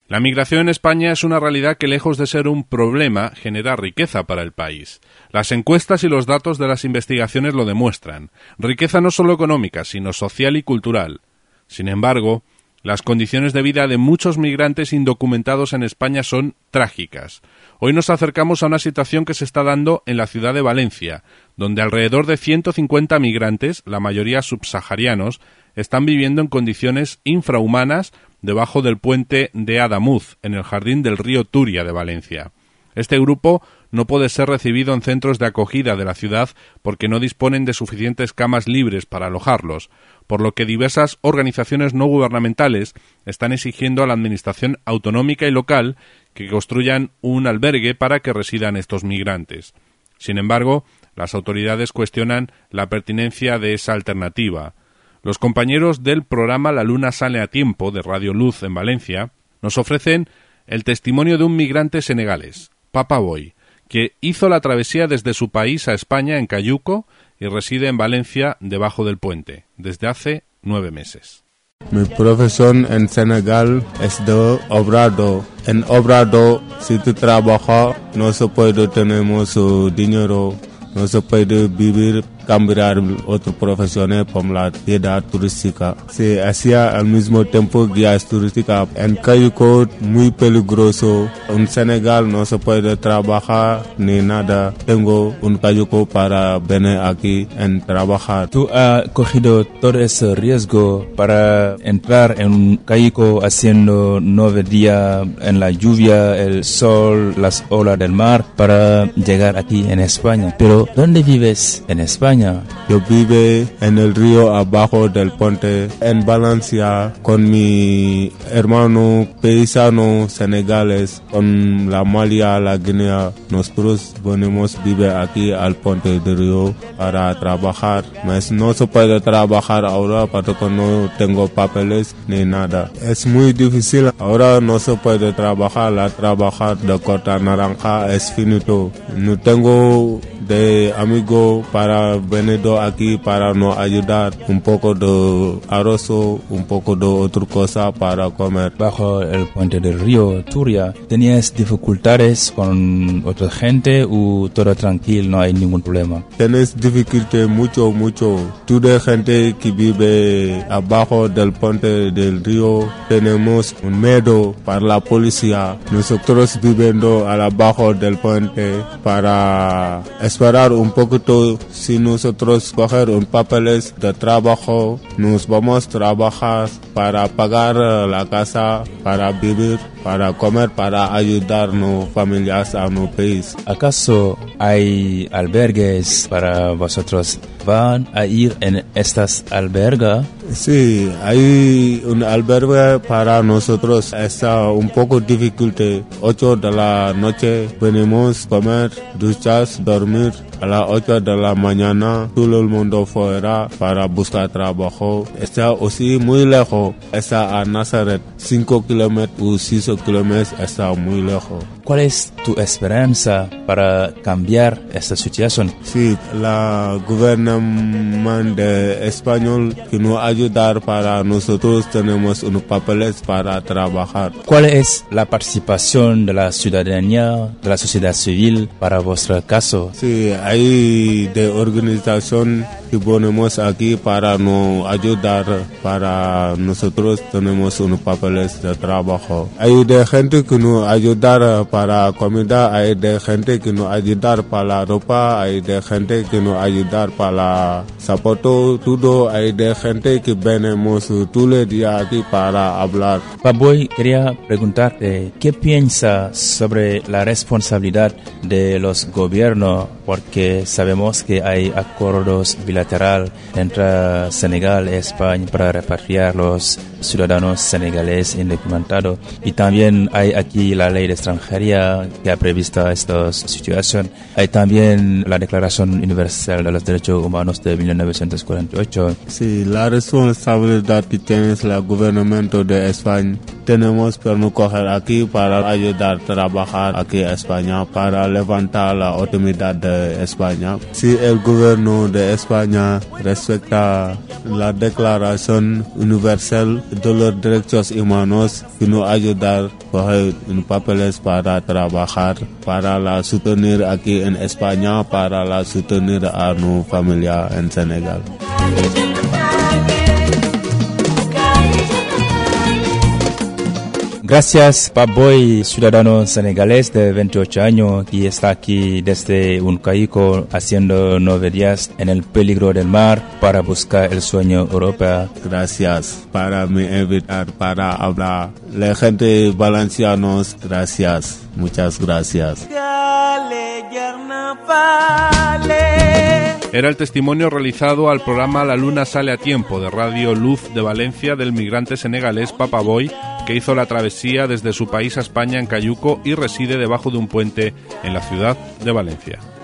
La migración en España es una realidad que, lejos de ser un problema, genera riqueza para el país. Las encuestas y los datos de las investigaciones lo demuestran. Riqueza no solo económica, sino social y cultural. Sin embargo, las condiciones de vida de muchos migrantes indocumentados en España son trágicas. Hoy nos acercamos a una situación que se está dando en la ciudad de Valencia, donde alrededor de 150 migrantes, la mayoría subsaharianos, están viviendo en condiciones infrahumanas debajo del puente de Adamuz, en el jardín del río Turia de Valencia. Este grupo no puede ser recibido en centros de acogida de la ciudad porque no disponen de suficientes camas libres para alojarlos, por lo que diversas organizaciones no gubernamentales están exigiendo a la administración autonómica y local que construyan un albergue para que residan estos migrantes. Sin embargo, las autoridades cuestionan la pertinencia de esa alternativa. Los compañeros del programa La Luna sale a tiempo de Radio Luz en Valencia nos ofrecen el testimonio de un migrante senegalés, Papa Boy, que hizo la travesía desde su país a España en Cayuco y reside en Valencia debajo del puente desde hace 9 meses. Mi profesión en Senegal es de obrado. En obrado, si tú trabajas, no se puede tener mucho dinero, no se puede vivir, cambiar otras profesiones como la guía turística. Se hacía al mismo tiempo guías turísticas. En Cayuco, muy peligroso. En Senegal no se puede trabajar ni nada. Tengo un Cayuco para venir aquí en trabajar. ¿Tú has cogido todo ese riesgo para entrar en un Cayuco haciendo 9 días en la lluvia, el sol, las olas del mar para llegar aquí en España? Pero ¿dónde vives en España? Yo vivo en el río abajo del puente en Valencia con mi hermano paisano senegales, con la Malia, la Guinea. Nosotros venimos a vivir aquí al puente del río para trabajar. Pero no se puede trabajar ahora porque no tengo papeles ni nada. Es muy difícil. Ahora no se puede trabajar. La trabajar de corta naranja es finito. No tengo de amigo para venir aquí para nos ayudar, un poco de arroz, un poco de otra cosa para comer. Bajo el puente del río Turia, ¿tenías dificultades con otra gente o todo tranquilo, no hay ningún problema? Tienes dificultad mucho. Toda gente que vive abajo del puente del río tenemos un miedo para la policía. Nosotros viviendo abajo del puente para esperar un poquito. Si nosotros coger un papeles de trabajo, nos vamos a trabajar para pagar la casa, para vivir, para comer, para ayudar a nuestras familias a nuestro país. ¿Acaso hay albergues para vosotros? ¿Van a ir en estas albergas? Sí, hay un albergue para nosotros. Está un poco difícil. 8 de la noche venimos a comer, duchas, dormir. A las 8 de la mañana todo el mundo fuera para buscar trabajo. Está así muy lejos. Está a Nazaret, 5 kilómetros o 6 kilómetros. Está muy lejos. ¿Cuál es tu esperanza para cambiar esta situación? Sí, la gobierno español que nos ayudar para nosotros tenemos unos papeles para trabajar. ¿Cuál es la participación de la ciudadanía, de la sociedad civil para vuestro caso? Sí, hay de organización que ponemos aquí para nos ayudar, para nosotros tenemos unos papeles de trabajo. Hay de gente que nos ayudar para comida, hay de gente que nos ayudar para la ropa, hay de gente que nos ayudar para la zapato, todo. Hay de gente que venimos todos los días aquí para hablar. Paboy, quería preguntarte, ¿qué piensas sobre la responsabilidad de los gobiernos? Porque sabemos que hay acuerdos bilaterales entre Senegal y España para repatriar los ciudadanos senegaleses indocumentados. Y también hay aquí la ley de extranjería que ha previsto esta situación. Hay también la Declaración Universal de los Derechos Humanos de 1948. Sí, la responsabilidad que tiene el gobierno de España. Tenemos que no coger aquí para ayudar a trabajar aquí en España, para levantar la autoridad de de España. Si el gobierno de España respeta la Declaración Universal de los Derechos Humanos, que nos ayuda a coger papeles para trabajar, para la soutenir aquí en España, para la soutenir a nuestra familia en Senegal. Gracias, Pape Boy, ciudadano senegalés de 28 años que está aquí desde un caico haciendo 9 días en el peligro del mar para buscar el sueño europeo. Gracias para me invitar para hablar. La gente valencianos, gracias, muchas gracias. Era el testimonio realizado al programa La Luna Sale a Tiempo de Radio Luz de Valencia del migrante senegalés Pape Boy, que hizo la travesía desde su país a España en cayuco y reside debajo de un puente en la ciudad de Valencia.